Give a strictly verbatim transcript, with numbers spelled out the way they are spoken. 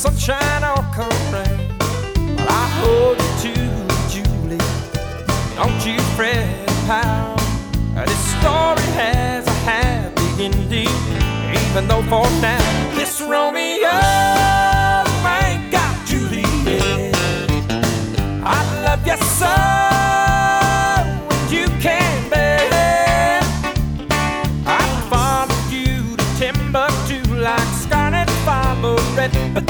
sunshine or come rain. But I hold you to Julie. Don't you fret, pal. This story has a happy ending, even though for now this Romeo